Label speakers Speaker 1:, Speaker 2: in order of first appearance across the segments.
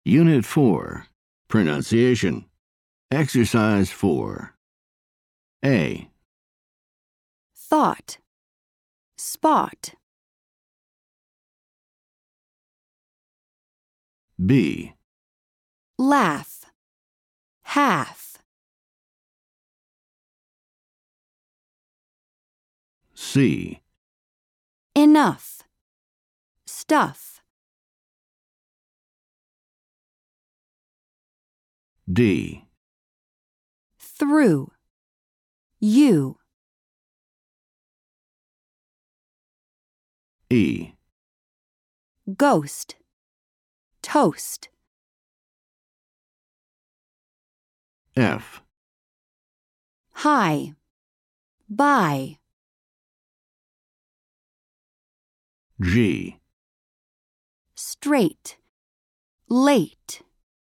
Speaker 1: Unit 4. Pronunciation. Exercise 4. A.
Speaker 2: Thought. Spot.
Speaker 1: B.
Speaker 2: Laugh. Half.
Speaker 1: C.
Speaker 2: Enough. Stuff.
Speaker 1: D.
Speaker 2: Through. You.
Speaker 1: E.
Speaker 2: Ghost. Toast.
Speaker 1: F.
Speaker 2: High. By.
Speaker 1: G.
Speaker 2: Straight. Late.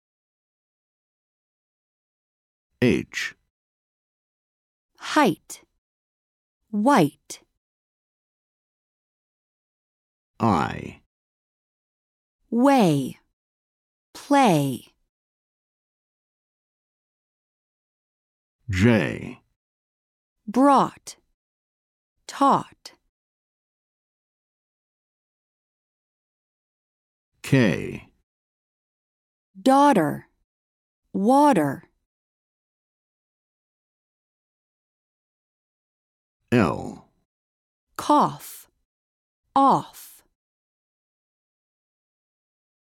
Speaker 1: H.
Speaker 2: Height. White.
Speaker 1: I.
Speaker 2: Way. Play.
Speaker 1: J.
Speaker 2: Brought. Taught.
Speaker 1: K.
Speaker 2: Daughter. Water.
Speaker 1: L.
Speaker 2: Cough. Off.